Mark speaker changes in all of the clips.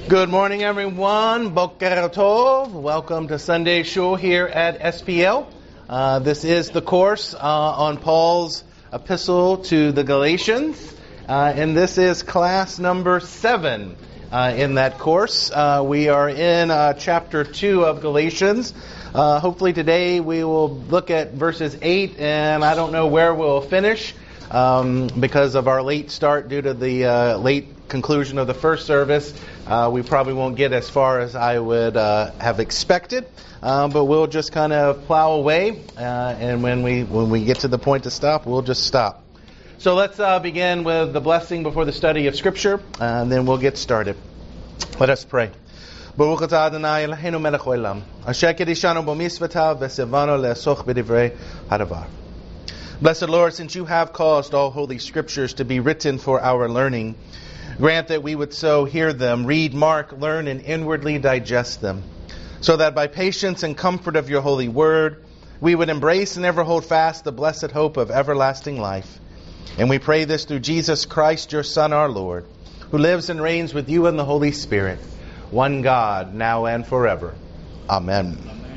Speaker 1: Good morning, everyone. Boker Tov. Welcome to Sunday Shul here at SPL. This is the course on Paul's epistle to the Galatians, and this is class number 7 in that course. We are in chapter 2 of Galatians. Hopefully today we will look at verses 8, and I don't know where we'll finish because of our late start due to the late conclusion of the first service. We probably won't get as far as I would have expected, but we'll just kind of plow away, and when we get to the point to stop, we'll just stop. So let's begin with the blessing before the study of Scripture, and then we'll get started. Let us pray. Baruch atah Adonai Eloheinu melech haolam, asher kiddushanu b'mitzvotav v'tzivanu le'asoch b'divrei hadavar. Blessed Lord, since you have caused all holy Scriptures to be written for our learning, grant that we would so hear them, read, mark, learn, and inwardly digest them, so that by patience and comfort of your holy word, we would embrace and ever hold fast the blessed hope of everlasting life. And we pray this through Jesus Christ, your Son, our Lord, who lives and reigns with you in the Holy Spirit, one God, now and forever. Amen.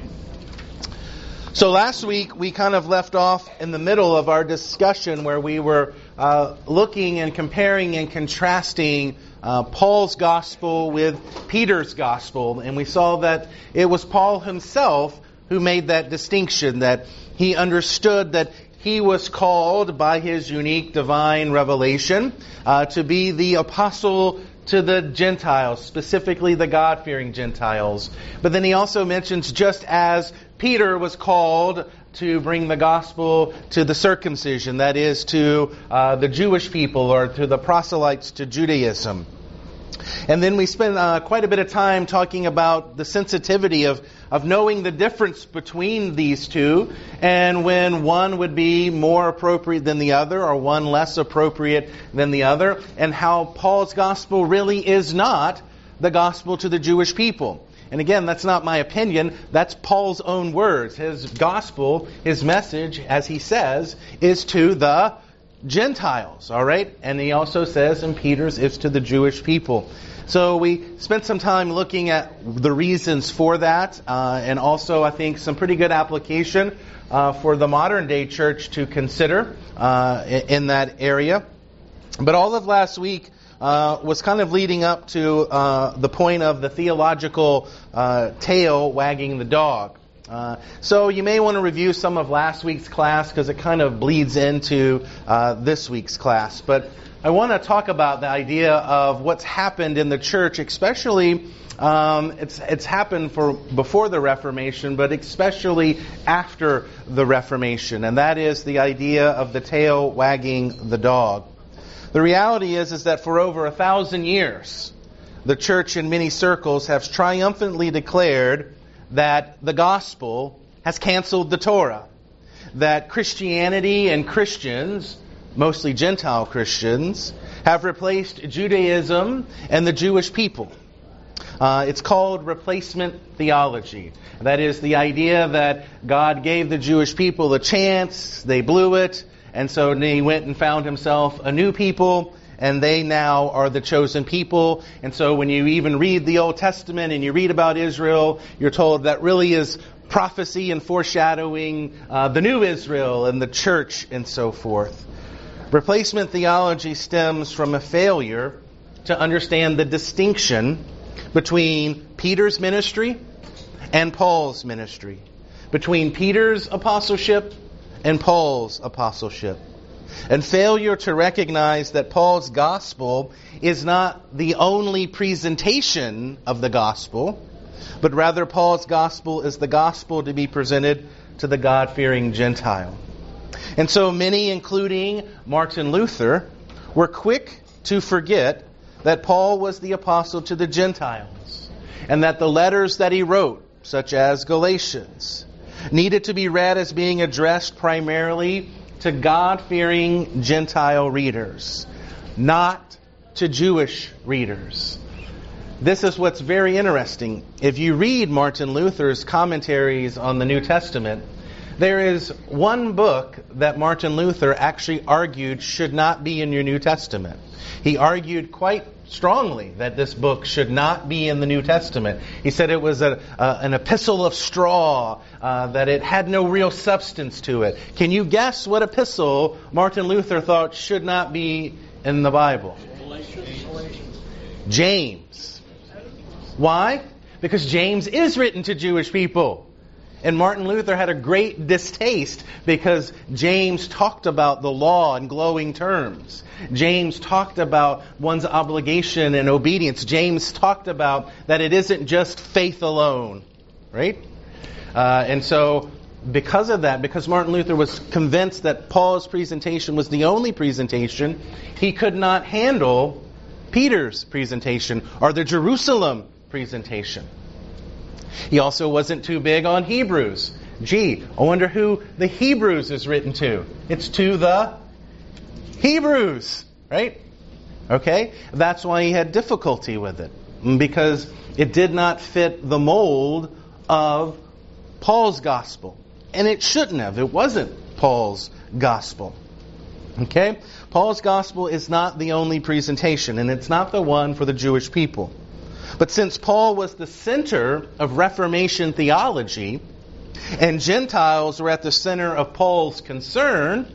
Speaker 1: So last week we kind of left off in the middle of our discussion where we were looking and comparing and contrasting Paul's gospel with Peter's gospel. And we saw that it was Paul himself who made that distinction, that he understood that he was called by his unique divine revelation to be the apostle to the Gentiles, specifically the God-fearing Gentiles. But then he also mentions just as Peter was called to bring the gospel to the circumcision, that is to the Jewish people or to the proselytes to Judaism. And then we spent quite a bit of time talking about the sensitivity of knowing the difference between these two, and when one would be more appropriate than the other or one less appropriate than the other, and how Paul's gospel really is not the gospel to the Jewish people. And again, that's not my opinion. That's Paul's own words. His gospel, his message, as he says, is to the Gentiles. All right? And he also says in Peter's, it's to the Jewish people. So we spent some time looking at the reasons for that, and also I think some pretty good application for the modern day church to consider in that area. But all of last week was kind of leading up to the point of the theological tail wagging the dog. So you may want to review some of last week's class because it kind of bleeds into this week's class. But I want to talk about the idea of what's happened in the church, especially it's happened before the Reformation, but especially after the Reformation, and that is the idea of the tail wagging the dog. The reality is that for over 1,000 years, the church in many circles has triumphantly declared that the gospel has canceled the Torah, that Christianity and Christians, mostly Gentile Christians, have replaced Judaism and the Jewish people. It's called replacement theology. That is the idea that God gave the Jewish people a chance, they blew it, and so he went and found himself a new people, and they now are the chosen people. And so when you even read the Old Testament and you read about Israel, you're told that really is prophecy and foreshadowing the new Israel and the church and so forth. Replacement theology stems from a failure to understand the distinction between Peter's ministry and Paul's ministry, between Peter's apostleship and Paul's apostleship, and failure to recognize that Paul's gospel is not the only presentation of the gospel, but rather Paul's gospel is the gospel to be presented to the God-fearing Gentile. And so many, including Martin Luther, were quick to forget that Paul was the apostle to the Gentiles, and that the letters that he wrote, such as Galatians, needed to be read as being addressed primarily to God-fearing Gentile readers, not to Jewish readers. This is what's very interesting. If you read Martin Luther's commentaries on the New Testament, there is one book that Martin Luther actually argued should not be in your New Testament. He argued quite strongly that this book should not be in the New Testament. He said it was an epistle of straw, that it had no real substance to it. Can you guess what epistle Martin Luther thought should not be in the Bible? James. Why? Because James is written to Jewish people. And Martin Luther had a great distaste because James talked about the law in glowing terms. James talked about one's obligation and obedience. James talked about that it isn't just faith alone, right? And so because of that, because Martin Luther was convinced that Paul's presentation was the only presentation, he could not handle Peter's presentation or the Jerusalem presentation. He also wasn't too big on Hebrews. I wonder who the Hebrews is written to. It's to the Hebrews, right? Okay? That's why he had difficulty with it. Because it did not fit the mold of Paul's gospel. And it shouldn't have. It wasn't Paul's gospel. Okay? Paul's gospel is not the only presentation, and it's not the one for the Jewish people. But since Paul was the center of Reformation theology, and Gentiles were at the center of Paul's concern,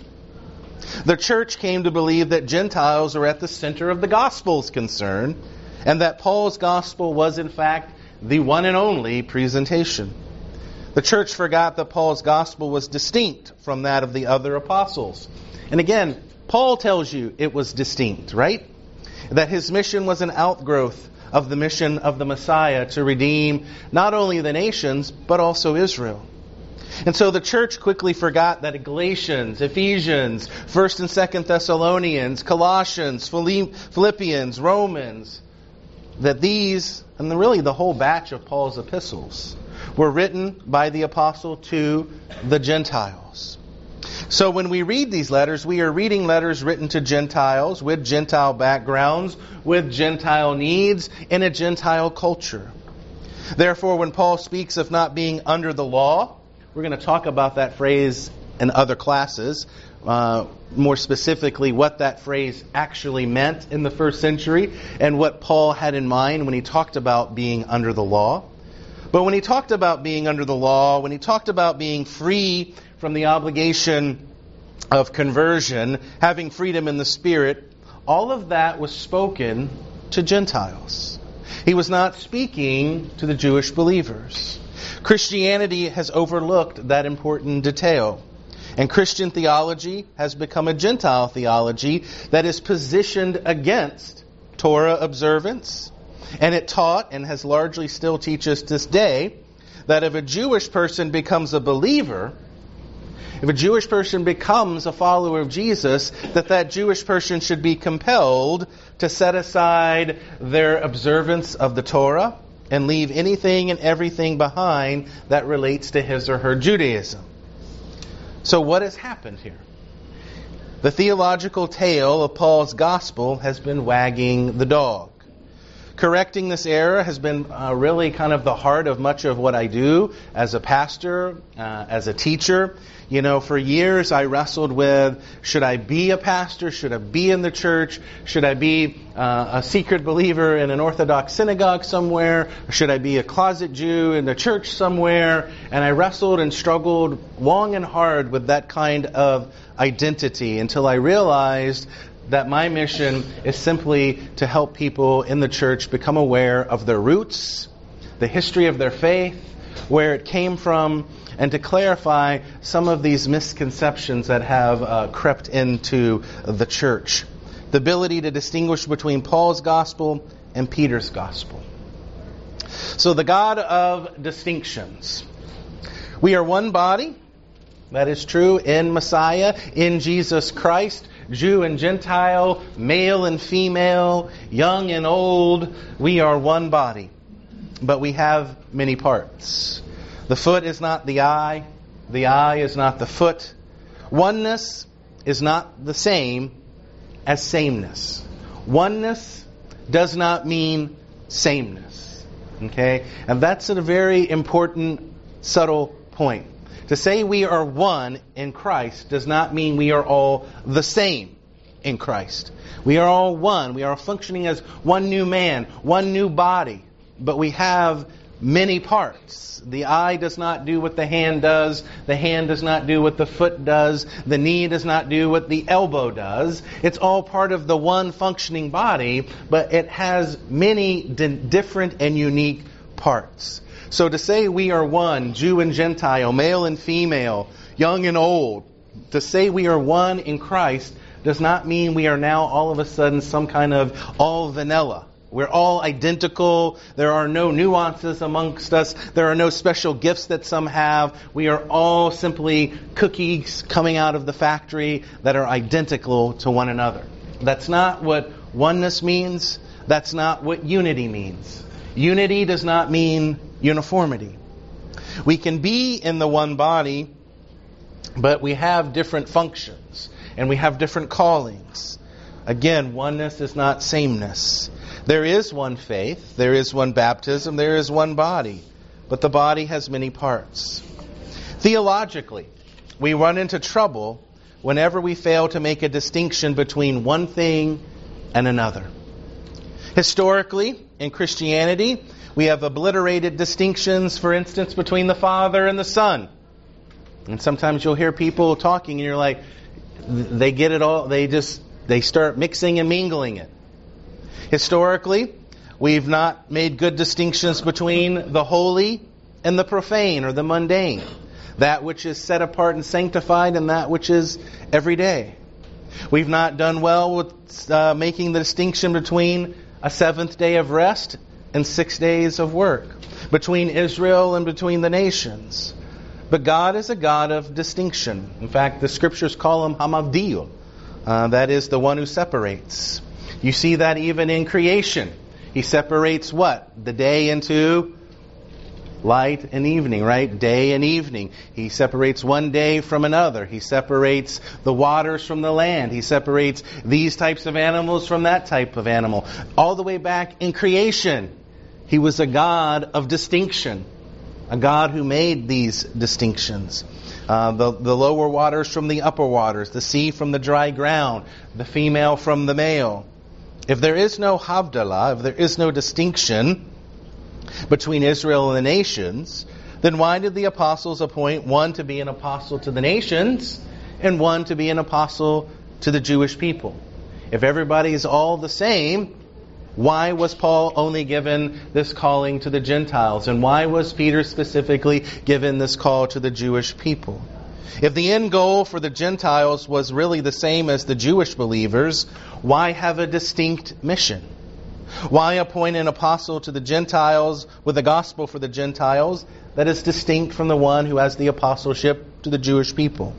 Speaker 1: the church came to believe that Gentiles are at the center of the gospel's concern, and that Paul's gospel was in fact the one and only presentation. The church forgot that Paul's gospel was distinct from that of the other apostles. And again, Paul tells you it was distinct, right? That his mission was an outgrowth of the mission of the Messiah to redeem not only the nations, but also Israel. And so the church quickly forgot that Galatians, Ephesians, 1st and 2nd Thessalonians, Colossians, Philippians, Romans, that these, and really the whole batch of Paul's epistles, were written by the apostle to the Gentiles. So when we read these letters, we are reading letters written to Gentiles with Gentile backgrounds, with Gentile needs, in a Gentile culture. Therefore, when Paul speaks of not being under the law, we're going to talk about that phrase in other classes, more specifically what that phrase actually meant in the first century and what Paul had in mind when he talked about being under the law. But when he talked about being under the law, when he talked about being free from the obligation of conversion, having freedom in the Spirit, all of that was spoken to Gentiles. He was not speaking to the Jewish believers. Christianity has overlooked that important detail. And Christian theology has become a Gentile theology that is positioned against Torah observance. And it taught, and has largely still teaches this day, that if a Jewish person becomes a believer, if a Jewish person becomes a follower of Jesus, that Jewish person should be compelled to set aside their observance of the Torah and leave anything and everything behind that relates to his or her Judaism. So what has happened here? The theological tail of Paul's gospel has been wagging the dog. Correcting this error has been really kind of the heart of much of what I do as a pastor, as a teacher. You know, for years I wrestled with, should I be a pastor? Should I be in the church? Should I be a secret believer in an Orthodox synagogue somewhere? Or should I be a closet Jew in the church somewhere? And I wrestled and struggled long and hard with that kind of identity until I realized that my mission is simply to help people in the church become aware of their roots, the history of their faith, where it came from, and to clarify some of these misconceptions that have crept into the church. The ability to distinguish between Paul's gospel and Peter's gospel. So the God of distinctions. We are one body. That is true in Messiah, in Jesus Christ. Jew and Gentile, male and female, young and old, we are one body. But we have many parts. The foot is not the eye is not the foot. Oneness is not the same as sameness. Oneness does not mean sameness. Okay? And that's a very important, subtle point. To say we are one in Christ does not mean we are all the same. in Christ. We are all one. We are functioning as one new man, one new body. But we have many parts. The eye does not do what the hand does. The hand does not do what the foot does. The knee does not do what the elbow does. It's all part of the one functioning body, but it has many different and unique parts. So to say we are one, Jew and Gentile, male and female, young and old, to say we are one in Christ does not mean we are now all of a sudden some kind of all vanilla. We're all identical. There are no nuances amongst us. There are no special gifts that some have. We are all simply cookies coming out of the factory that are identical to one another. That's not what oneness means. That's not what unity means. Unity does not mean uniformity. We can be in the one body, but we have different functions and we have different callings. Again, oneness is not sameness. There is one faith, there is one baptism, there is one body, but the body has many parts. Theologically, we run into trouble whenever we fail to make a distinction between one thing and another. Historically, in Christianity, we have obliterated distinctions, for instance, between the Father and the Son. And sometimes you'll hear people talking and you're like, they get it all, they start mixing and mingling it. Historically, we've not made good distinctions between the holy and the profane or the mundane. That which is set apart and sanctified and that which is everyday. We've not done well with making the distinction between a seventh day of rest and 6 days of work. Between Israel and between the nations. But God is a God of distinction. In fact, the Scriptures call Him Hamavdil. That is the one who separates. You see that even in creation. He separates what? The day into light and evening, right? Day and evening. He separates one day from another. He separates the waters from the land. He separates these types of animals from that type of animal. All the way back in creation, He was a God of distinction. A God who made these distinctions. The lower waters from the upper waters. The sea from the dry ground. The female from the male. If there is no Havdalah, if there is no distinction between Israel and the nations, then why did the apostles appoint one to be an apostle to the nations and one to be an apostle to the Jewish people? If everybody is all the same, why was Paul only given this calling to the Gentiles? And why was Peter specifically given this call to the Jewish people? If the end goal for the Gentiles was really the same as the Jewish believers, why have a distinct mission? Why appoint an apostle to the Gentiles with a gospel for the Gentiles that is distinct from the one who has the apostleship to the Jewish people?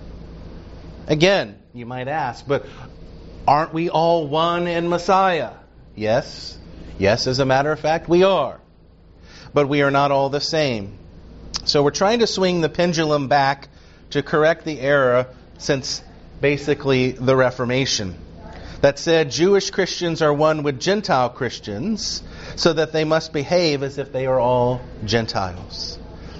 Speaker 1: Again, you might ask, but aren't we all one in Messiah? Yes. Yes, as a matter of fact, we are. But we are not all the same. So we're trying to swing the pendulum back to correct the error since basically the Reformation. That said, Jewish Christians are one with Gentile Christians, so that they must behave as if they are all Gentiles.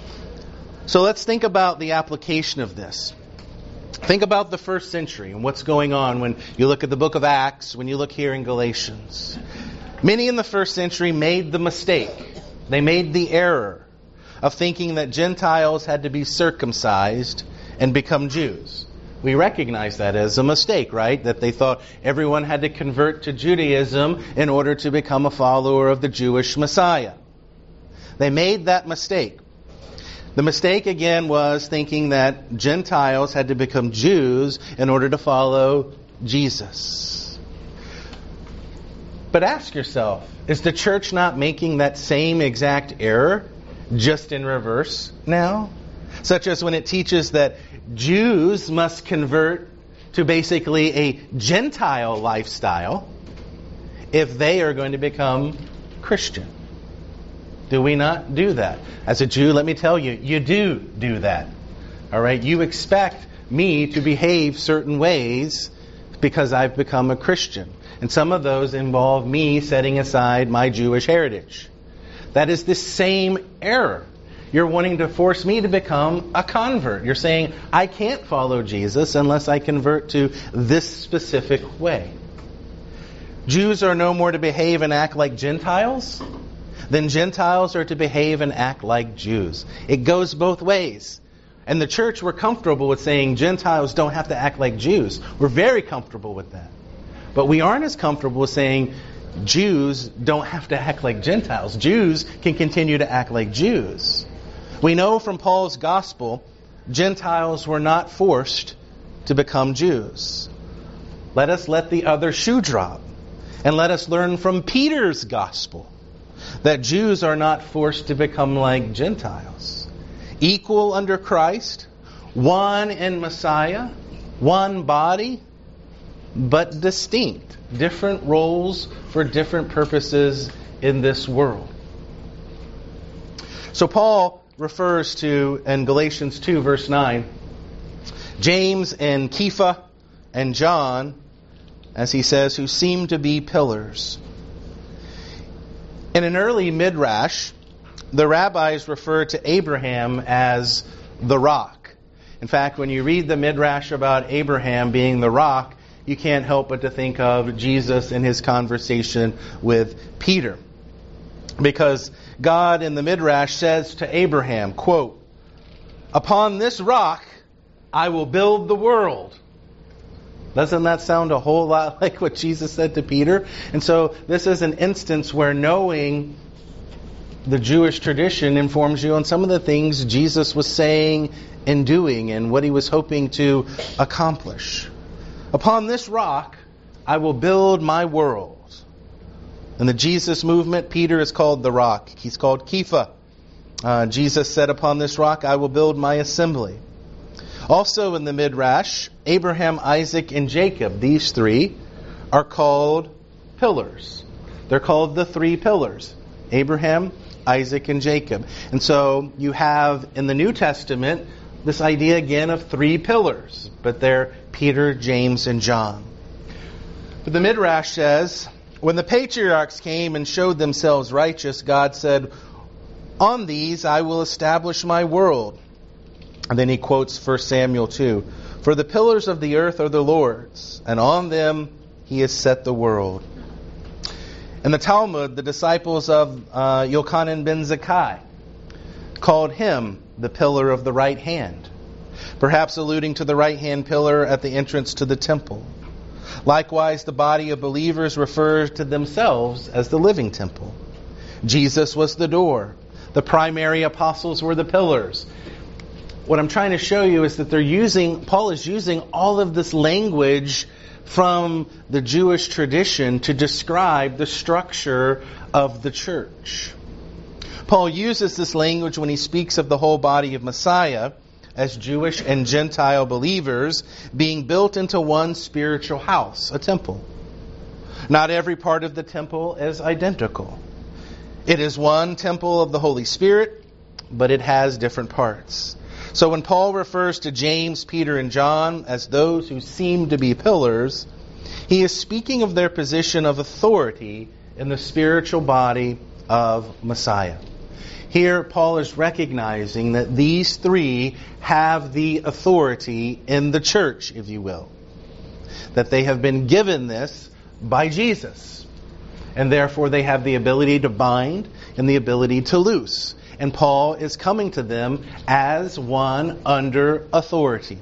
Speaker 1: So let's think about the application of this. Think about the first century and what's going on when you look at the book of Acts, when you look here in Galatians. Many in the first century made the mistake. They made the error of thinking that Gentiles had to be circumcised and become Jews. We recognize that as a mistake, right? That they thought everyone had to convert to Judaism in order to become a follower of the Jewish Messiah. They made that mistake. The mistake again was thinking that Gentiles had to become Jews in order to follow Jesus. But ask yourself, is the church not making that same exact error, just in reverse now? Such as when it teaches that Jews must convert to basically a Gentile lifestyle if they are going to become Christian. Do we not do that? As a Jew, let me tell you, you do that. All right? You expect me to behave certain ways because I've become a Christian. And some of those involve me setting aside my Jewish heritage. That is the same error. You're wanting to force me to become a convert. You're saying, I can't follow Jesus unless I convert to this specific way. Jews are no more to behave and act like Gentiles than Gentiles are to behave and act like Jews. It goes both ways. And the church, we're comfortable with saying Gentiles don't have to act like Jews. We're very comfortable with that. But we aren't as comfortable with saying Jews don't have to act like Gentiles. Jews can continue to act like Jews. We know from Paul's gospel, Gentiles were not forced to become Jews. Let us let the other shoe drop. And let us learn from Peter's gospel that Jews are not forced to become like Gentiles. Equal under Christ, one in Messiah, one body, but distinct. Different roles for different purposes in this world. So Paul refers to, in Galatians 2 verse 9, James and Kepha and John, as he says, who seem to be pillars. In an early midrash, the rabbis refer to Abraham as the rock. In fact, when you read the midrash about Abraham being the rock, you can't help but to think of Jesus in his conversation with Peter. Because God in the midrash says to Abraham, quote, "Upon this rock I will build the world." Doesn't that sound a whole lot like what Jesus said to Peter? And so this is an instance where knowing the Jewish tradition informs you on some of the things Jesus was saying and doing and what he was hoping to accomplish. Upon this rock, I will build my world. In the Jesus movement, Peter is called the rock. He's called Kepha. Jesus said, upon this rock, I will build my assembly. Also in the Midrash, Abraham, Isaac, and Jacob, these three, are called pillars. They're called the three pillars. Abraham, Isaac, and Jacob. And so you have in the New Testament this idea again of three pillars. But they're Peter, James, and John. But the Midrash says, when the patriarchs came and showed themselves righteous, God said, on these I will establish my world. And then he quotes 1 Samuel 2. For the pillars of the earth are the Lord's, and on them he has set the world. In the Talmud, the disciples of Yochanan ben Zakkai called him the pillar of the right hand, perhaps alluding to the right hand pillar at the entrance to the temple. Likewise, the body of believers refers to themselves as the living temple. Jesus was the door. The primary apostles were the pillars. What I'm trying to show you is that Paul is using all of this language from the Jewish tradition to describe the structure of the church. Paul uses this language when he speaks of the whole body of Messiah as Jewish and Gentile believers being built into one spiritual house, a temple. Not every part of the temple is identical. It is one temple of the Holy Spirit, but it has different parts. So when Paul refers to James, Peter, and John as those who seem to be pillars, he is speaking of their position of authority in the spiritual body of Messiah. Here, Paul is recognizing that these three have the authority in the church, if you will. That they have been given this by Jesus. And therefore they have the ability to bind and the ability to loose. And Paul is coming to them as one under authority.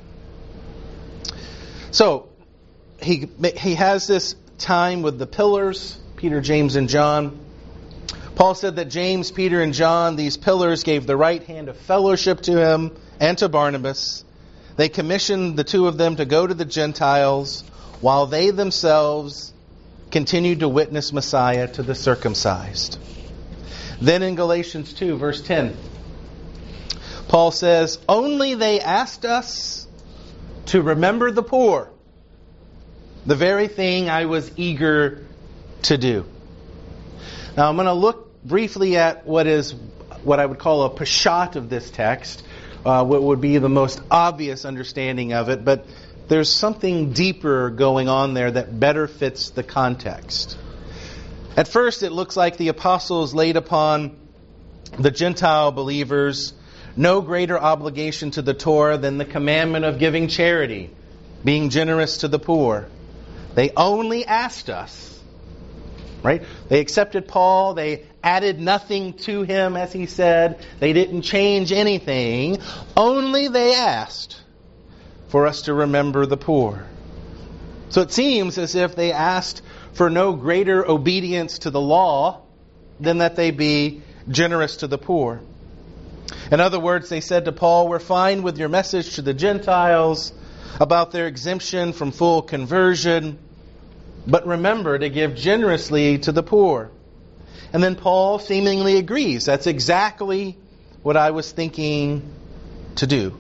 Speaker 1: So, he has this time with the pillars, Peter, James, and John. Paul said that James, Peter, and John, these pillars, gave the right hand of fellowship to him and to Barnabas. They commissioned the two of them to go to the Gentiles while they themselves continued to witness Messiah to the circumcised. Then in Galatians 2, verse 10, Paul says, only they asked us to remember the poor, the very thing I was eager to do. Now I'm going to look briefly at what I would call a pashat of this text, what would be the most obvious understanding of it, but there's something deeper going on there that better fits the context. At first, it looks like the apostles laid upon the Gentile believers no greater obligation to the Torah than the commandment of giving charity, being generous to the poor. They only asked us, right? They accepted Paul. They added nothing to him, as he said. They didn't change anything. Only they asked for us to remember the poor. So it seems as if they asked for no greater obedience to the law than that they be generous to the poor. In other words, they said to Paul, we're fine with your message to the Gentiles about their exemption from full conversion, but remember to give generously to the poor. And then Paul seemingly agrees. That's exactly what I was thinking to do.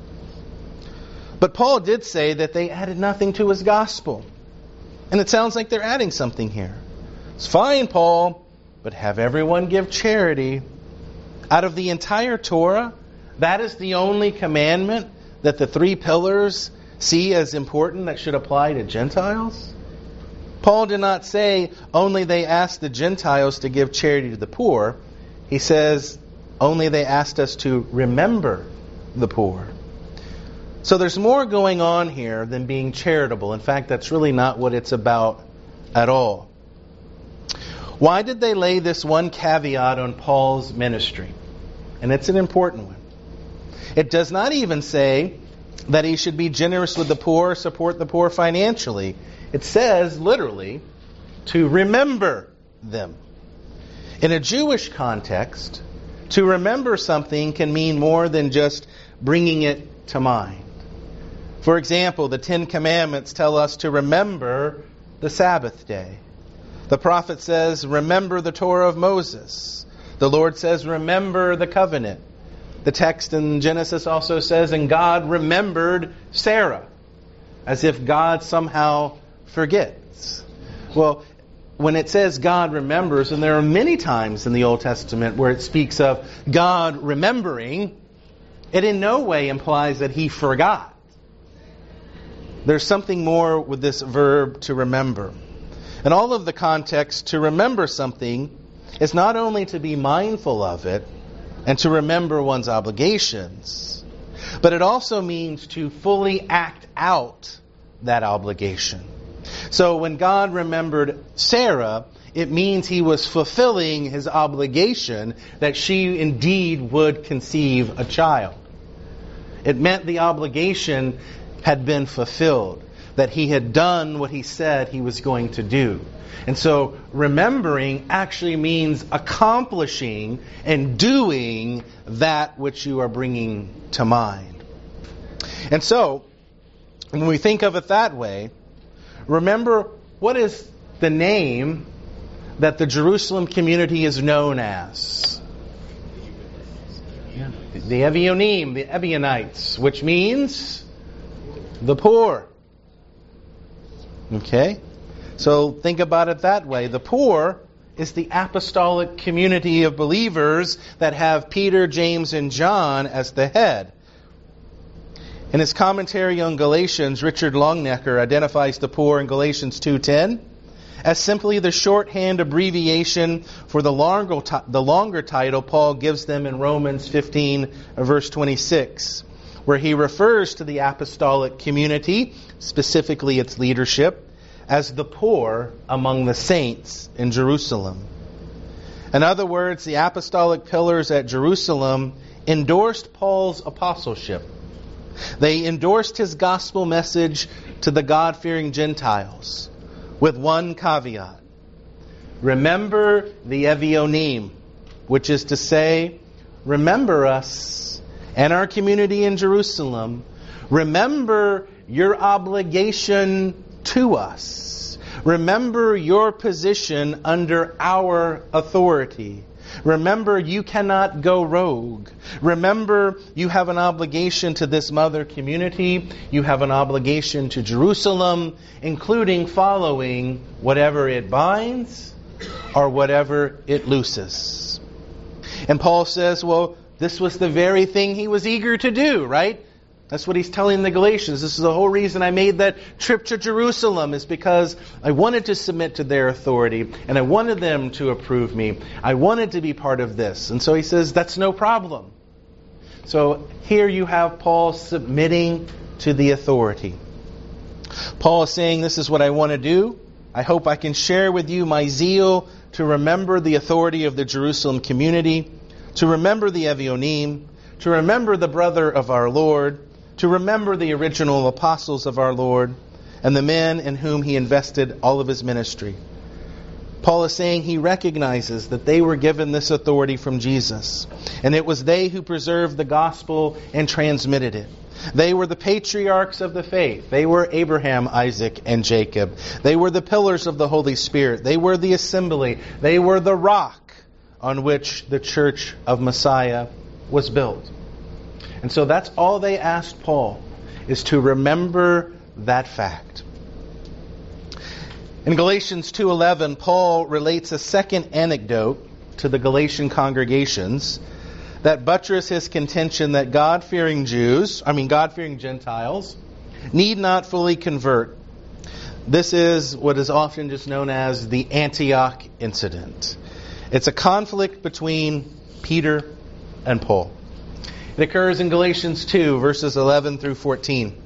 Speaker 1: But Paul did say that they added nothing to his gospel. And it sounds like they're adding something here. It's fine, Paul, but have everyone give charity. Out of the entire Torah, that is the only commandment that the three pillars see as important that should apply to Gentiles? Paul did not say only they asked the Gentiles to give charity to the poor. He says only they asked us to remember the poor. So there's more going on here than being charitable. In fact, that's really not what it's about at all. Why did they lay this one caveat on Paul's ministry? And it's an important one. It does not even say that he should be generous with the poor, support the poor financially. It says, literally, to remember them. In a Jewish context, to remember something can mean more than just bringing it to mind. For example, the Ten Commandments tell us to remember the Sabbath day. The prophet says, remember the Torah of Moses. The Lord says, remember the covenant. The text in Genesis also says, and God remembered Sarah, as if God somehow forgets. Well, when it says God remembers, and there are many times in the Old Testament where it speaks of God remembering, it in no way implies that He forgot. There's something more with this verb to remember. And all of the context to remember something is not only to be mindful of it and to remember one's obligations, but it also means to fully act out that obligation. So when God remembered Sarah, it means He was fulfilling His obligation that she indeed would conceive a child. It meant the obligation had been fulfilled, that He had done what He said He was going to do. And so remembering actually means accomplishing and doing that which you are bringing to mind. And so, when we think of it that way, remember what is the name that the Jerusalem community is known as? The Evionim, the Ebionites, which means the poor. Okay? So think about it that way. The poor is the apostolic community of believers that have Peter, James, and John as the head. In his commentary on Galatians, Richard Longnecker identifies the poor in Galatians 2:10 as simply the shorthand abbreviation for the longer title Paul gives them in Romans 15, verse 26, where he refers to the apostolic community, specifically its leadership, as the poor among the saints in Jerusalem. In other words, the apostolic pillars at Jerusalem endorsed Paul's apostleship. They endorsed his gospel message to the God-fearing Gentiles with one caveat. Remember the Evionim, which is to say, remember us and our community in Jerusalem. Remember your obligation to us. Remember your position under our authority. Remember you cannot go rogue. Remember you have an obligation to this mother community. You have an obligation to Jerusalem, including following whatever it binds or whatever it looses. And Paul says, well, this was the very thing he was eager to do, right? That's what he's telling the Galatians. This is the whole reason I made that trip to Jerusalem, is because I wanted to submit to their authority and I wanted them to approve me. I wanted to be part of this. And so he says, that's no problem. So here you have Paul submitting to the authority. Paul is saying, this is what I want to do. I hope I can share with you my zeal to remember the authority of the Jerusalem community, to remember the Evionim, to remember the brother of our Lord, to remember the original apostles of our Lord, and the men in whom he invested all of his ministry. Paul is saying he recognizes that they were given this authority from Jesus, and it was they who preserved the gospel and transmitted it. They were the patriarchs of the faith. They were Abraham, Isaac, and Jacob. They were the pillars of the Holy Spirit. They were the assembly. They were the rock on which the church of Messiah was built. And so that's all they asked Paul, is to remember that fact. In Galatians 2:11, Paul relates a second anecdote to the Galatian congregations that buttress his contention that God-fearing Gentiles need not fully convert. This is what is often just known as the Antioch incident. It's a conflict between Peter and Paul. It occurs in Galatians 2, verses 11 through 14.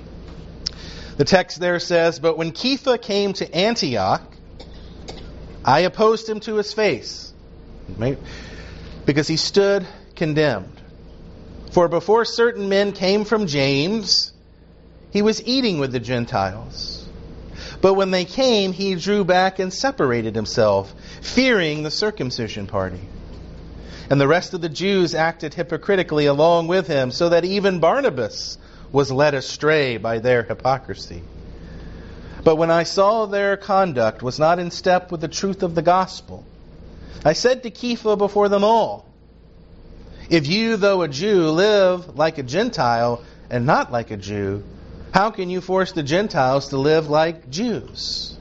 Speaker 1: The text there says, "But when Kepha came to Antioch, I opposed him to his face, because he stood condemned. For before certain men came from James, he was eating with the Gentiles. But when they came, he drew back and separated himself, fearing the circumcision party. And the rest of the Jews acted hypocritically along with him, so that even Barnabas was led astray by their hypocrisy. But when I saw their conduct was not in step with the truth of the gospel, I said to Kepha before them all, if you, though a Jew, live like a Gentile and not like a Jew, how can you force the Gentiles to live like Jews?"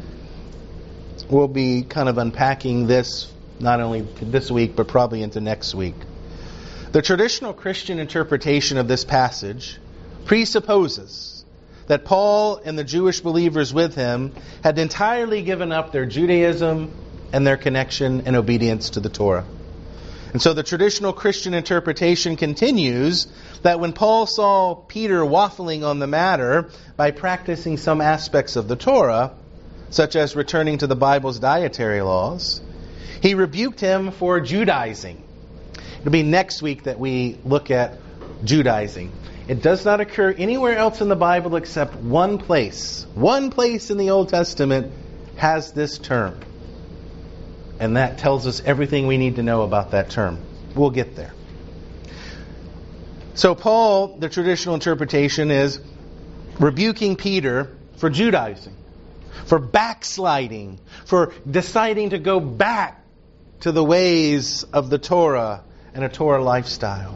Speaker 1: We'll be kind of unpacking this not only this week, but probably into next week. The traditional Christian interpretation of this passage presupposes that Paul and the Jewish believers with him had entirely given up their Judaism and their connection and obedience to the Torah. And so the traditional Christian interpretation continues that when Paul saw Peter waffling on the matter by practicing some aspects of the Torah, such as returning to the Bible's dietary laws, he rebuked him for Judaizing. It'll be next week that we look at Judaizing. It does not occur anywhere else in the Bible except one place. One place in the Old Testament has this term. And that tells us everything we need to know about that term. We'll get there. So Paul, the traditional interpretation, is rebuking Peter for Judaizing, for backsliding, for deciding to go back to the ways of the Torah and a Torah lifestyle.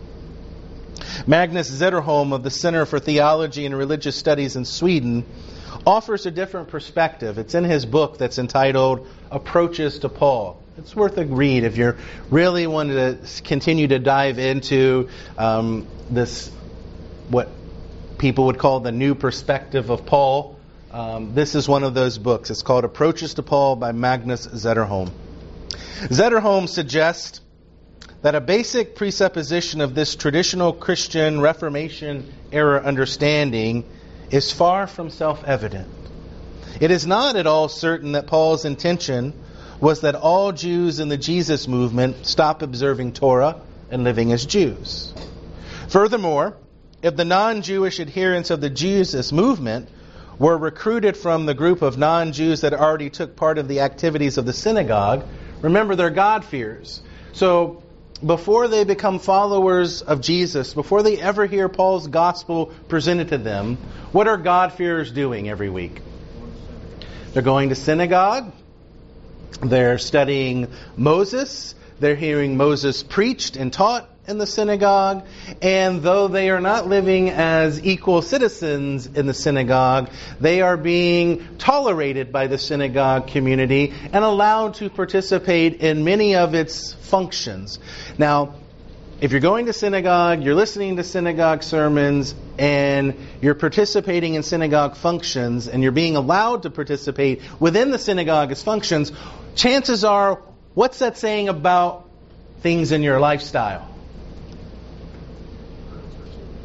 Speaker 1: Magnus Zetterholm of the Center for Theology and Religious Studies in Sweden offers a different perspective. It's in his book that's entitled Approaches to Paul. It's worth a read if you really want to continue to dive into this, what people would call the new perspective of Paul. This is one of those books. It's called Approaches to Paul by Magnus Zetterholm. Zetterholm suggests that a basic presupposition of this traditional Christian Reformation era understanding is far from self-evident. It is not at all certain that Paul's intention was that all Jews in the Jesus movement stop observing Torah and living as Jews. Furthermore, if the non-Jewish adherents of the Jesus movement were recruited from the group of non-Jews that already took part of the activities of the synagogue, remember they're God-fearers. So before they become followers of Jesus, before they ever hear Paul's gospel presented to them, what are God-fearers doing every week? They're going to synagogue. They're studying Moses. They're hearing Moses preached and taught in the synagogue. And though they are not living as equal citizens in the synagogue, they are being tolerated by the synagogue community and allowed to participate in many of its functions. Now, if you're going to synagogue, you're listening to synagogue sermons, and you're participating in synagogue functions, and you're being allowed to participate within the synagogue's functions, chances are, what's that saying about things in your lifestyle?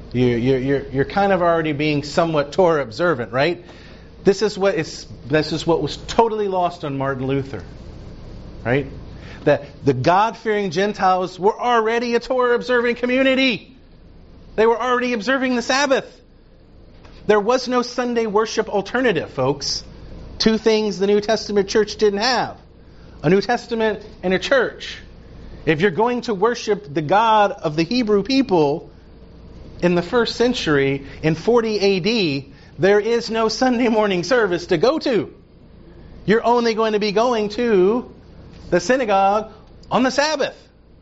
Speaker 1: You're kind of already being somewhat Torah observant, right? This is what was totally lost on Martin Luther, right? That the God-fearing Gentiles were already a Torah-observing community. They were already observing the Sabbath. There was no Sunday worship alternative, folks. Two things the New Testament church didn't have: a New Testament and a church. If you're going to worship the God of the Hebrew people in the first century, in 40 AD, there is no Sunday morning service to go to. You're only going to be going to the synagogue on the Sabbath.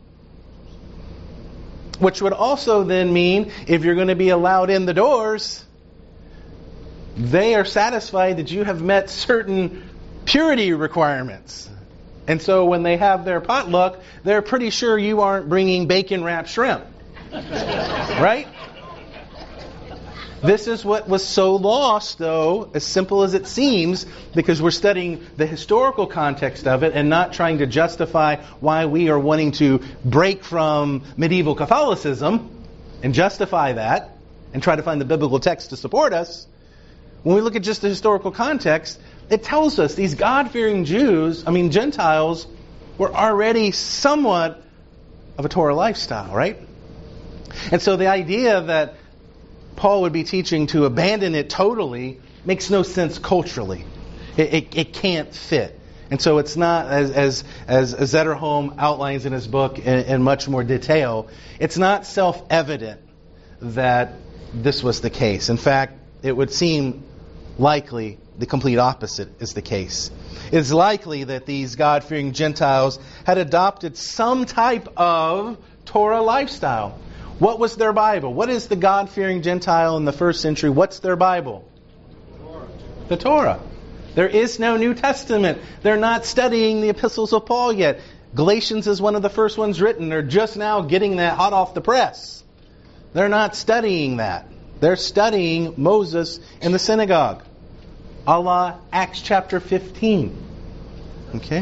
Speaker 1: Which would also then mean, if you're going to be allowed in the doors, they are satisfied that you have met certain purity requirements. And so when they have their potluck, they're pretty sure you aren't bringing bacon-wrapped shrimp. Right? This is what was so lost, though, as simple as it seems, because we're studying the historical context of it and not trying to justify why we are wanting to break from medieval Catholicism and justify that and try to find the biblical text to support us. When we look at just the historical context, it tells us these God-fearing Gentiles, were already somewhat of a Torah lifestyle, right? And so the idea that Paul would be teaching to abandon it totally makes no sense culturally. It can't fit. And so it's not, as Zetterholm outlines in his book in much more detail, it's not self-evident that this was the case. In fact, it would seem likely the complete opposite is the case. It's likely that these God-fearing Gentiles had adopted some type of Torah lifestyle. What was their Bible? What is the God-fearing Gentile in the first century? What's their Bible? The Torah. There is no New Testament. They're not studying the epistles of Paul yet. Galatians is one of the first ones written. They're just now getting that hot off the press. They're not studying that. They're studying Moses in the synagogue. A la Acts chapter 15. Okay?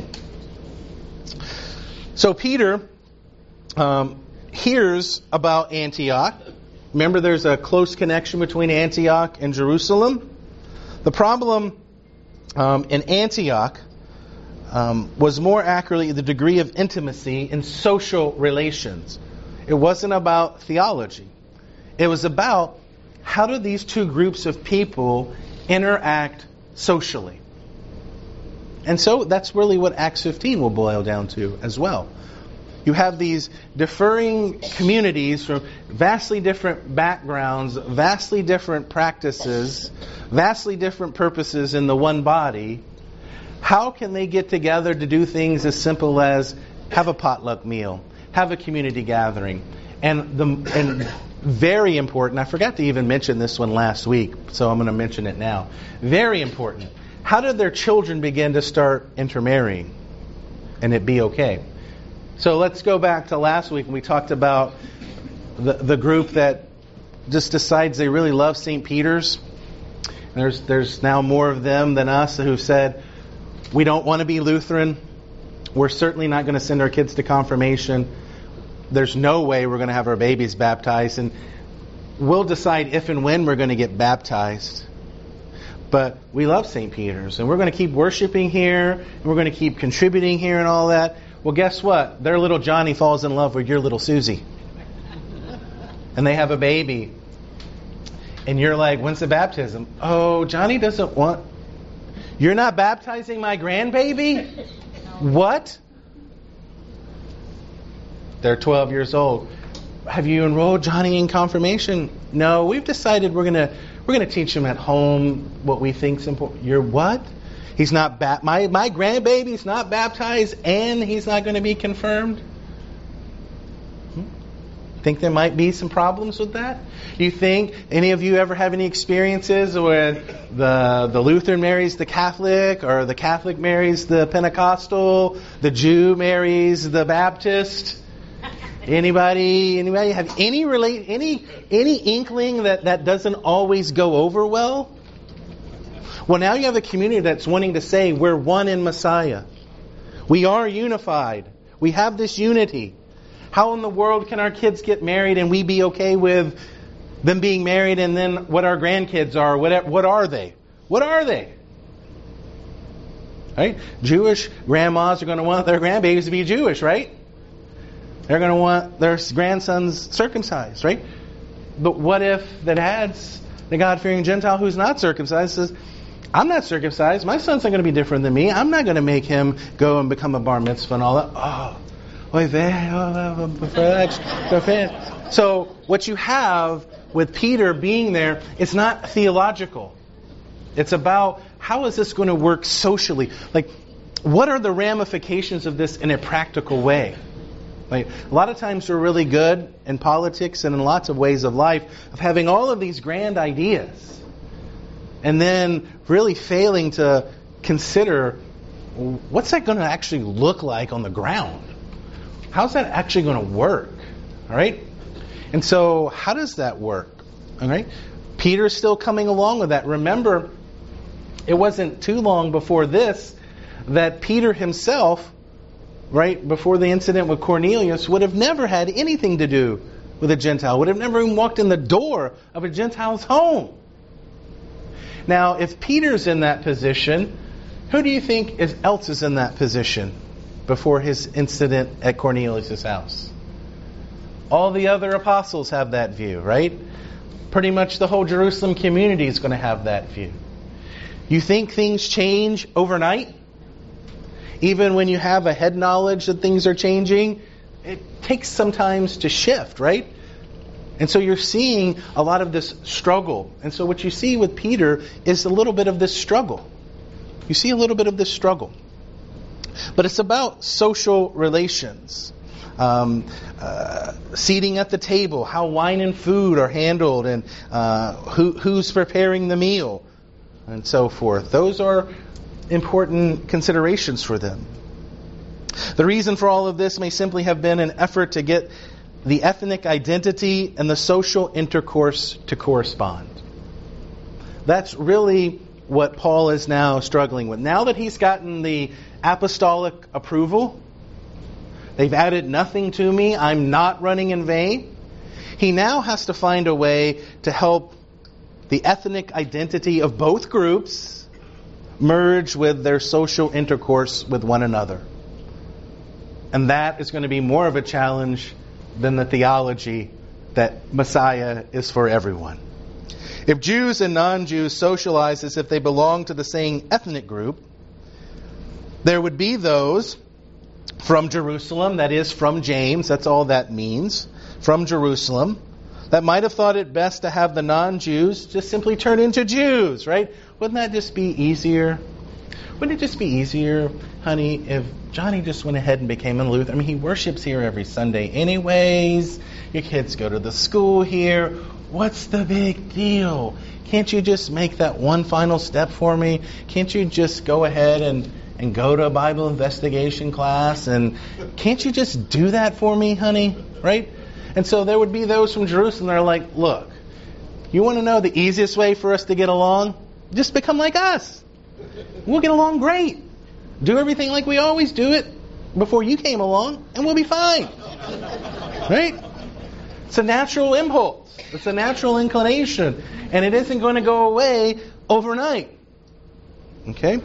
Speaker 1: So Peter hears about Antioch. Remember, there's a close connection between Antioch and Jerusalem. The problem in Antioch was more accurately the degree of intimacy in social relations. It wasn't about theology. It was about how do these two groups of people interact socially. And so that's really what Acts 15 will boil down to as well. You have these differing communities from vastly different backgrounds, vastly different practices, vastly different purposes in the one body. How can they get together to do things as simple as have a potluck meal, have a community gathering? And very important, I forgot to even mention this one last week, so I'm going to mention it now. Very important. How did their children begin to start intermarrying and it be okay? So let's go back to last week when we talked about the group that just decides they really love St. Peter's. There's now more of them than us who said, we don't want to be Lutheran. We're certainly not going to send our kids to confirmation. There's no way we're going to have our babies baptized. And we'll decide if and when we're going to get baptized. But we love St. Peter's. And we're going to keep worshiping here. And we're going to keep contributing here and all that. Well, guess what? Their little Johnny falls in love with your little Susie. And they have a baby. And you're like, when's the baptism? Oh, Johnny doesn't want... You're not baptizing my grandbaby? What? They're 12 years old. Have you enrolled Johnny in confirmation? No, we've decided we're gonna teach him at home what we think's important. You're what? He's not my grandbaby's not baptized and he's not going to be confirmed? Think there might be some problems with that? Do you think any of you ever have any experiences where the Lutheran marries the Catholic, or the Catholic marries the Pentecostal, the Jew marries the Baptist? Anybody have any inkling that doesn't always go over well? Well, now you have a community that's wanting to say we're one in Messiah. We are unified. We have this unity. How in the world can our kids get married and we be okay with them being married and then what our grandkids are. What are they? What are they? Right? Jewish grandmas are going to want their grandbabies to be Jewish, right? They're going to want their grandsons circumcised, right? But what if the dad's the God-fearing Gentile who's not circumcised says, I'm not circumcised. My son's not going to be different than me. I'm not going to make him go and become a bar mitzvah and all that. So what you have with Peter being there, it's not theological. It's about how is this going to work socially? Like, what are the ramifications of this in a practical way? Like, a lot of times we're really good in politics and in lots of ways of life of having all of these grand ideas and then really failing to consider what's that going to actually look like on the ground? How's that actually going to work? All right? And so how does that work? All right? Peter's still coming along with that. Remember, it wasn't too long before this that Peter himself, right, before the incident with Cornelius, would have never had anything to do with a Gentile, would have never even walked in the door of a Gentile's home. Now, if Peter's in that position, who do you think else is in that position before his incident at Cornelius' house? All the other apostles have that view, right? Pretty much the whole Jerusalem community is going to have that view. You think things change overnight? Even when you have a head knowledge that things are changing, it takes some time to shift, right? And so you're seeing a lot of this struggle. And so what you see with Peter is a little bit of this struggle. You see a little bit of this struggle. But it's about social relations. Seating at the table, how wine and food are handled, and who's preparing the meal, and so forth. Those are important considerations for them. The reason for all of this may simply have been an effort to get the ethnic identity and the social intercourse to correspond. That's really what Paul is now struggling with. Now that he's gotten the apostolic approval, they've added nothing to me, I'm not running in vain, he now has to find a way to help the ethnic identity of both groups merge with their social intercourse with one another. And that is going to be more of a challenge than the theology that Messiah is for everyone. If Jews and non-Jews socialize as if they belong to the same ethnic group, there would be those from Jerusalem, that is, from James, that's all that means, from Jerusalem, that might have thought it best to have the non-Jews just simply turn into Jews, right? Wouldn't that just be easier? Wouldn't it just be easier, honey, if Johnny just went ahead and became a Lutheran? I mean, he worships here every Sunday anyways. Your kids go to the school here. What's the big deal? Can't you just make that one final step for me? Can't you just go ahead and go to a Bible investigation class? And can't you just do that for me, honey? Right? And so there would be those from Jerusalem that are like, look, you want to know the easiest way for us to get along? Just become like us. We'll get along great. Do everything like we always do it before you came along, and we'll be fine. Right? It's a natural impulse. It's a natural inclination. And it isn't going to go away overnight. Okay?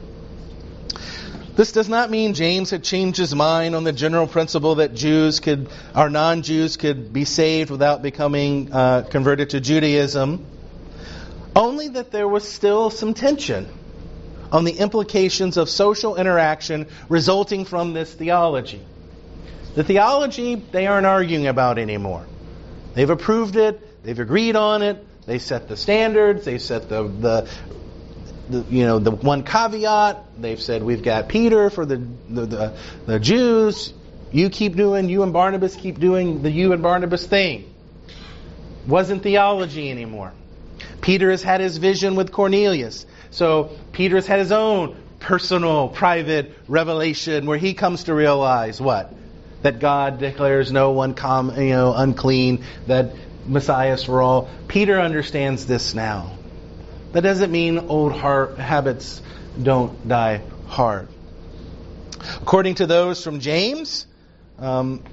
Speaker 1: This does not mean James had changed his mind on the general principle that non-Jews could be saved without becoming converted to Judaism. Only that there was still some tension on the implications of social interaction resulting from this theology. The theology they aren't arguing about anymore. They've approved it. They've agreed on it. They set the standards. They set the one caveat. They've said we've got Peter for the Jews. You and Barnabas keep doing the you and Barnabas thing. Wasn't theology anymore. Peter has had his vision with Cornelius. So Peter's had his own personal, private revelation where he comes to realize what? That God declares no one unclean, that Messiah is for all. Peter understands this now. That doesn't mean old habits don't die hard. According to those from James,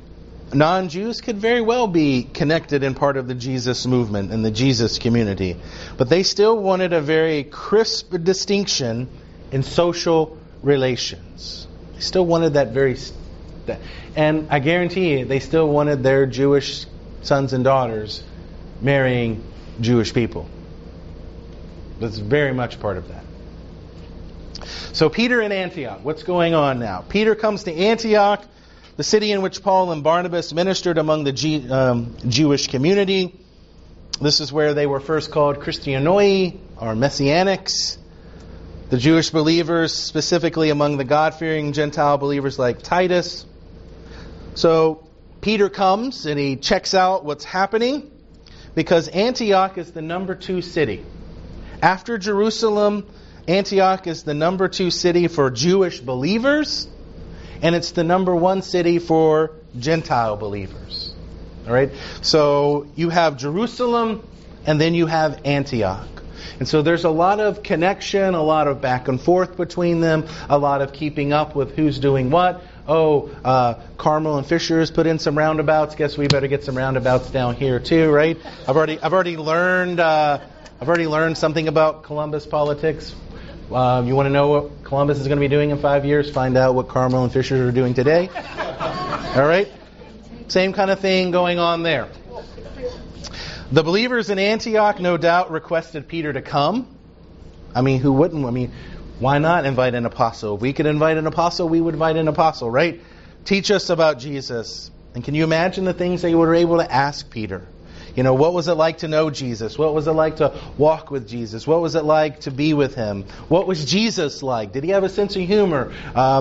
Speaker 1: non-Jews could very well be connected in part of the Jesus movement and the Jesus community. But they still wanted a very crisp distinction in social relations. They still wanted that and I guarantee you, they still wanted their Jewish sons and daughters marrying Jewish people. That's very much part of that. So Peter in Antioch, what's going on now? Peter comes to Antioch, the city in which Paul and Barnabas ministered among the Jewish community. This is where they were first called Christianoi, or Messianics. The Jewish believers, specifically among the God-fearing Gentile believers like Titus. So Peter comes and he checks out what's happening, because Antioch is the number 2 city. After Jerusalem, Antioch is the number 2 city for Jewish believers, and it's the number 1 city for Gentile believers. All right? So you have Jerusalem, and then you have Antioch. And so there's a lot of connection, a lot of back and forth between them, a lot of keeping up with who's doing what. Carmel and Fishers put in some roundabouts. Guess we better get some roundabouts down here too, right? I've already learned something about Columbus politics. You want to know what Columbus is going to be doing in 5 years? Find out what Carmel and Fishers are doing today. All right? Same kind of thing going on there. The believers in Antioch, no doubt, requested Peter to come. I mean, who wouldn't? I mean, why not invite an apostle? If we could invite an apostle, we would invite an apostle, right? Teach us about Jesus. And can you imagine the things they were able to ask Peter? You know, what was it like to know Jesus? What was it like to walk with Jesus? What was it like to be with Him? What was Jesus like? Did He have a sense of humor?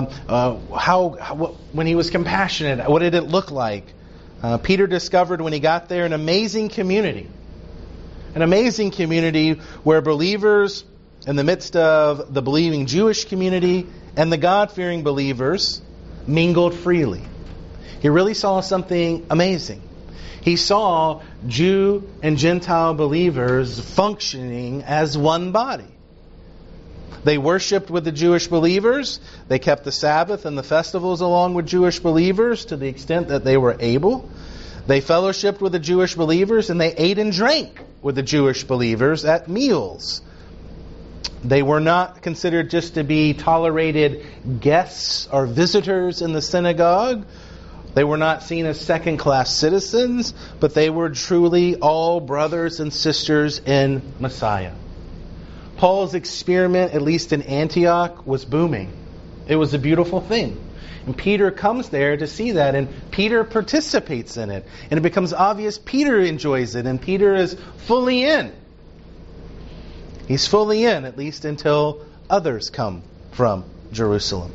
Speaker 1: When He was compassionate, what did it look like? Peter discovered when he got there an amazing community. An amazing community where believers, in the midst of the believing Jewish community and the God-fearing believers, mingled freely. He really saw something amazing. He saw Jew and Gentile believers functioning as one body. They worshipped with the Jewish believers. They kept the Sabbath and the festivals along with Jewish believers to the extent that they were able. They fellowshipped with the Jewish believers, and they ate and drank with the Jewish believers at meals. They were not considered just to be tolerated guests or visitors in the synagogue. They were not seen as second-class citizens, but they were truly all brothers and sisters in Messiah. Paul's experiment, at least in Antioch, was booming. It was a beautiful thing. And Peter comes there to see that, and Peter participates in it. And it becomes obvious Peter enjoys it, and Peter is fully in. He's fully in, at least until others come from Jerusalem.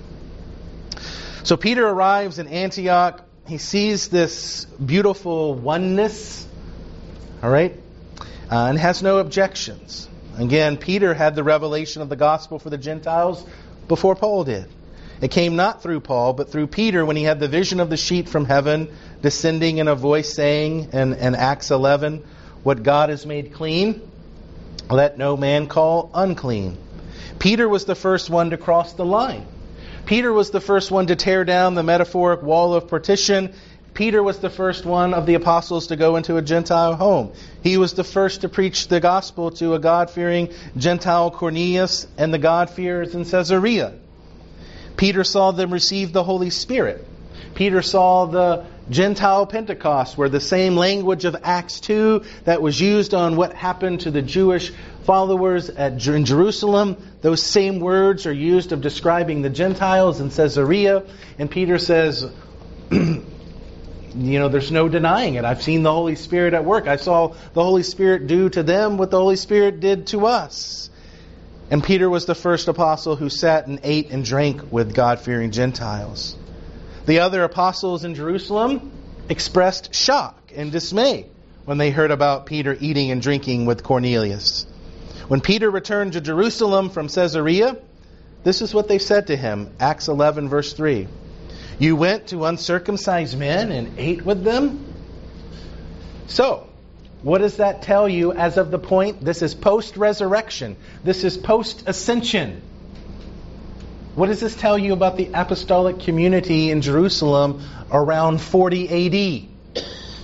Speaker 1: So Peter arrives in Antioch. He sees this beautiful oneness, all right, and has no objections. Again, Peter had the revelation of the gospel for the Gentiles before Paul did. It came not through Paul, but through Peter when he had the vision of the sheet from heaven descending in a voice saying in Acts 11, "What God has made clean, let no man call unclean." Peter was the first one to cross the line. Peter was the first one to tear down the metaphoric wall of partition. Peter was the first one of the apostles to go into a Gentile home. He was the first to preach the gospel to a God-fearing Gentile Cornelius and the God-fearers in Caesarea. Peter saw them receive the Holy Spirit. Peter saw the Gentile Pentecost, where the same language of Acts 2 that was used on what happened to the Jewish followers in Jerusalem, those same words are used of describing the Gentiles in Caesarea. And Peter says, there's no denying it. I've seen the Holy Spirit at work. I saw the Holy Spirit do to them what the Holy Spirit did to us. And Peter was the first apostle who sat and ate and drank with God-fearing Gentiles. The other apostles in Jerusalem expressed shock and dismay when they heard about Peter eating and drinking with Cornelius. When Peter returned to Jerusalem from Caesarea, this is what they said to him. Acts 11, verse 3. "You went to uncircumcised men and ate with them?" So, what does that tell you as of the point? This is post-resurrection. This is post-ascension. What does this tell you about the apostolic community in Jerusalem around 40 AD?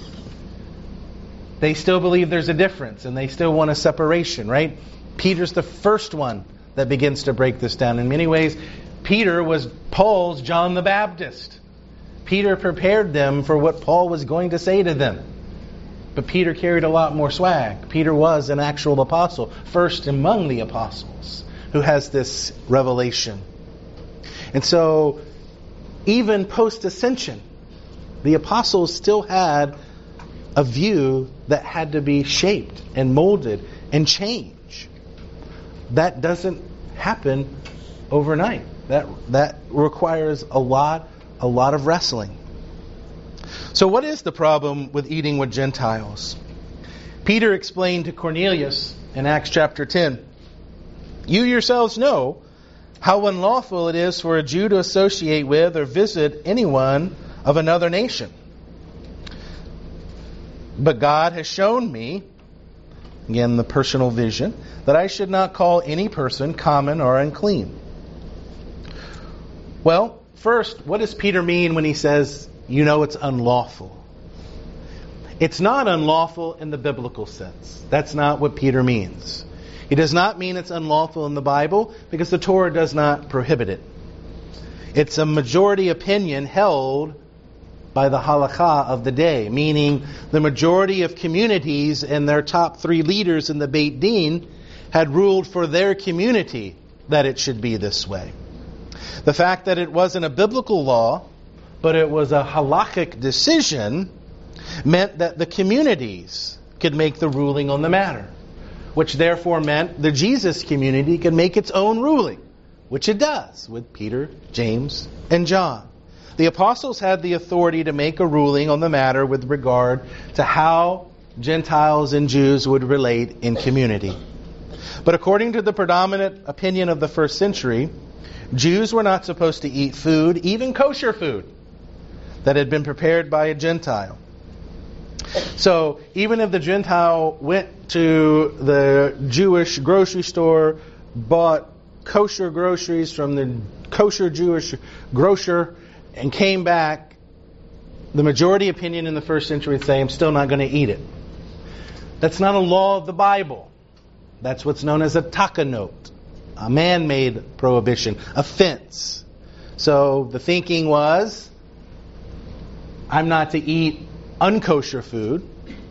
Speaker 1: They still believe there's a difference, and they still want a separation, right? Peter's the first one that begins to break this down. In many ways, Peter was Paul's John the Baptist. Peter prepared them for what Paul was going to say to them. But Peter carried a lot more swag. Peter was an actual apostle, first among the apostles, who has this revelation. And so, even post-ascension, the apostles still had a view that had to be shaped and molded and changed. That doesn't happen overnight. That requires a lot of wrestling. So what is the problem with eating with Gentiles? Peter explained to Cornelius in Acts chapter 10, "You yourselves know how unlawful it is for a Jew to associate with or visit anyone of another nation. But God has shown me," again the personal vision, "that I should not call any person common or unclean." Well, first, what does Peter mean when he says, you know it's unlawful? It's not unlawful in the biblical sense. That's not what Peter means. He does not mean it's unlawful in the Bible because the Torah does not prohibit it. It's a majority opinion held by the halakha of the day, meaning the majority of communities and their top 3 leaders in the Beit Din had ruled for their community that it should be this way. The fact that it wasn't a biblical law, but it was a halakhic decision, meant that the communities could make the ruling on the matter, which therefore meant the Jesus community could make its own ruling, which it does with Peter, James, and John. The apostles had the authority to make a ruling on the matter with regard to how Gentiles and Jews would relate in community. But according to the predominant opinion of the first century, Jews were not supposed to eat food, even kosher food, that had been prepared by a Gentile. So even if the Gentile went to the Jewish grocery store, bought kosher groceries from the kosher Jewish grocer, and came back, the majority opinion in the first century would say, I'm still not going to eat it. That's not a law of the Bible. That's what's known as a takanot, a man-made prohibition, a fence. So the thinking was, I'm not to eat unkosher food.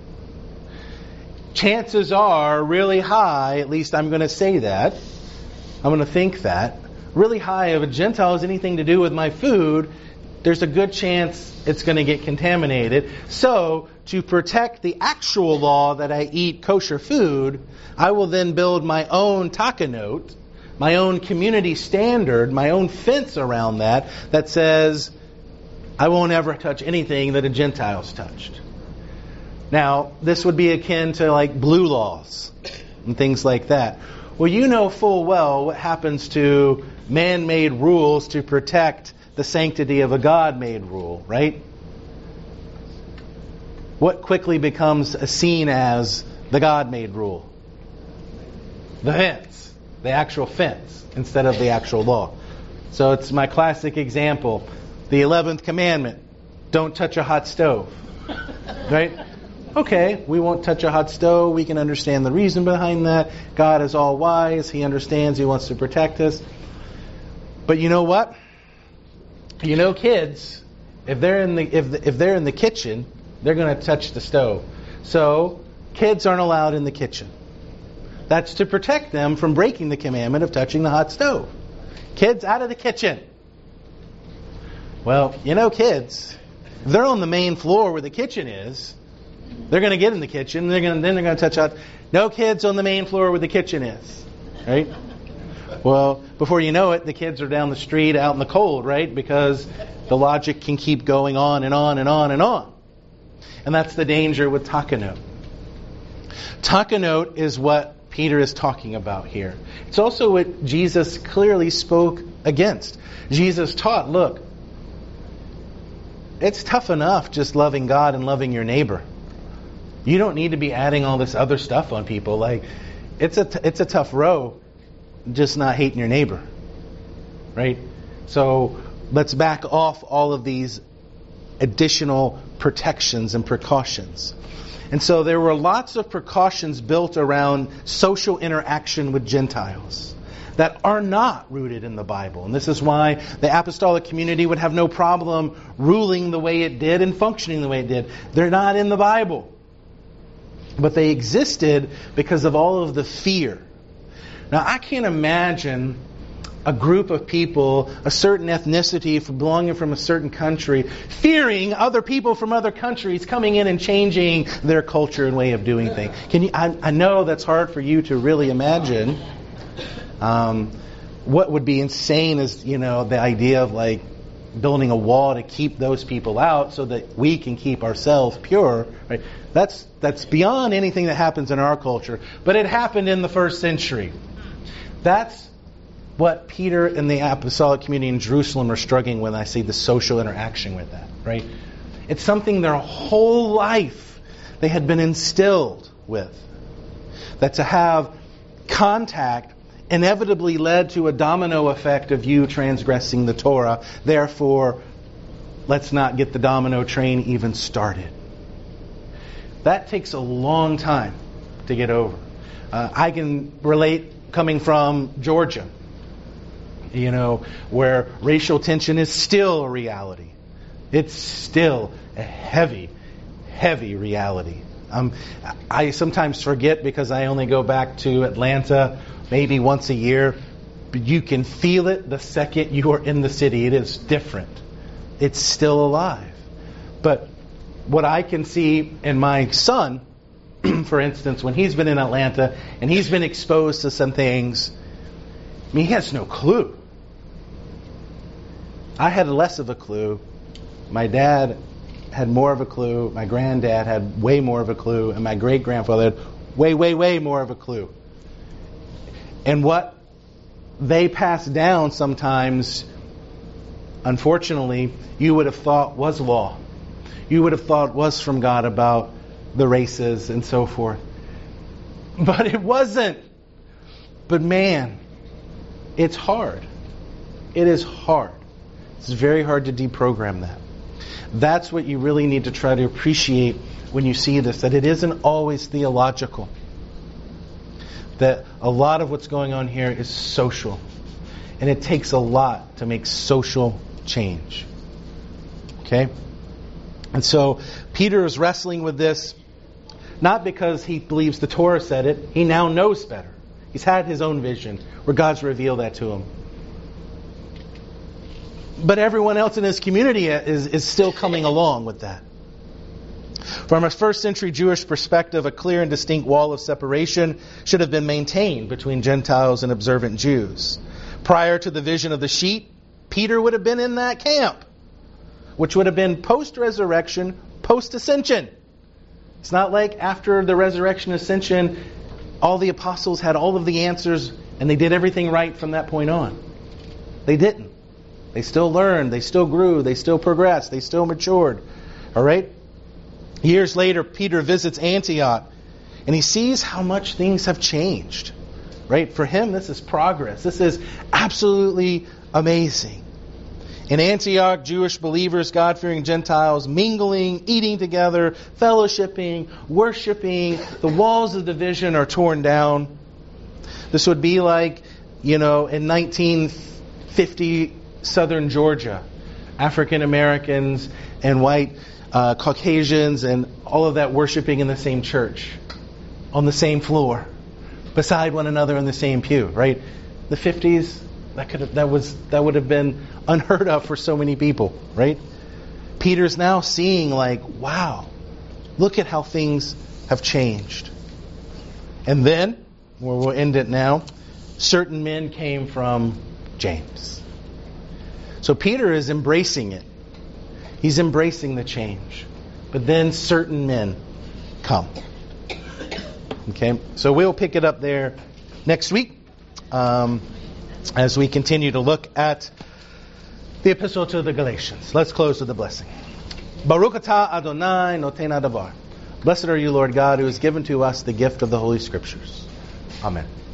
Speaker 1: Chances are really high, at least I'm going to say that, I'm going to think that, really high if a Gentile has anything to do with my food, there's a good chance it's going to get contaminated. So, to protect the actual law that I eat kosher food, I will then build my own takanot, my own community standard, my own fence around that says, I won't ever touch anything that a Gentile's touched. Now, this would be akin to like blue laws and things like that. Well, you know full well what happens to man-made rules to protect the sanctity of a God-made rule, right? What quickly becomes seen as the God-made rule? The fence. The actual fence instead of the actual law. So it's my classic example. The 11th commandment. Don't touch a hot stove. Right? Okay, we won't touch a hot stove. We can understand the reason behind that. God is all wise. He understands. He wants to protect us. But you know what? You know, kids, if they're in the kitchen, they're going to touch the stove. So kids aren't allowed in the kitchen. That's to protect them from breaking the commandment of touching the hot stove. Kids, out of the kitchen. Well, you know, kids, if they're on the main floor where the kitchen is, they're going to get in the kitchen. Then they're going to touch out. No kids on the main floor where the kitchen is, right? Well, before you know it, the kids are down the street out in the cold, right? Because the logic can keep going on and on and on and on. And that's the danger with takanot. Takanot is what Peter is talking about here. It's also what Jesus clearly spoke against. Jesus taught, look, it's tough enough just loving God and loving your neighbor. You don't need to be adding all this other stuff on people. Like, it's a tough row, just not hating your neighbor, right? So let's back off all of these additional protections and precautions. And so there were lots of precautions built around social interaction with Gentiles that are not rooted in the Bible. And this is why the apostolic community would have no problem ruling the way it did and functioning the way it did. They're not in the Bible. But they existed because of all of the fear. Now, I can't imagine a group of people, a certain ethnicity, belonging from a certain country, fearing other people from other countries coming in and changing their culture and way of doing things. I know that's hard for you to really imagine. What would be insane is, the idea of like building a wall to keep those people out so that we can keep ourselves pure. Right? That's beyond anything that happens in our culture. But it happened in the first century. That's what Peter and the apostolic community in Jerusalem are struggling with. I see the social interaction with that, right? It's something their whole life they had been instilled with. That to have contact inevitably led to a domino effect of you transgressing the Torah. Therefore, let's not get the domino train even started. That takes a long time to get over. I can relate coming from Georgia, where racial tension is still a reality. It's still a heavy, heavy reality. I sometimes forget because I only go back to Atlanta maybe once a year, but you can feel it the second you are in the city. It is different. It's still alive. But what I can see in my son, for instance, when he's been in Atlanta and he's been exposed to some things, he has no clue. I had less of a clue. My dad had more of a clue. My granddad had way more of a clue. And my great-grandfather had way, way, way more of a clue. And what they passed down sometimes, unfortunately, you would have thought was law. You would have thought was from God about the races and so forth. But it wasn't. But man, it's hard. It is hard. It's very hard to deprogram that. That's what you really need to try to appreciate when you see this, that it isn't always theological. That a lot of what's going on here is social. And it takes a lot to make social change. Okay? And so Peter is wrestling with this, not because he believes the Torah said it. He now knows better. He's had his own vision where God's revealed that to him. But everyone else in his community is still coming along with that. From a first century Jewish perspective, a clear and distinct wall of separation should have been maintained between Gentiles and observant Jews. Prior to the vision of the sheep, Peter would have been in that camp, which would have been post-resurrection, post-ascension. It's not like after the resurrection ascension, all the apostles had all of the answers and they did everything right from that point on. They didn't. They still learned, they still grew, they still progressed, they still matured. All right? Years later, Peter visits Antioch and he sees how much things have changed. Right? For him, this is progress. This is absolutely amazing. In Antioch, Jewish believers, God-fearing Gentiles, mingling, eating together, fellowshipping, worshiping. The walls of division are torn down. This would be like, in 1950 Southern Georgia, African Americans and white Caucasians and all of that worshiping in the same church, on the same floor, beside one another in the same pew. Right? The 50s, that would have been unheard of for so many people. Right? Peter's now seeing wow, look at how things have changed. And then, where we'll end it now, certain men came from James. So Peter is embracing it. He's embracing the change. But then certain men come. Okay, so we'll pick it up there next week as we continue to look at the epistle to the Galatians. Let's close with a blessing. Baruch atah Adonai noten hadavar. Blessed are you, Lord God, who has given to us the gift of the Holy Scriptures. Amen.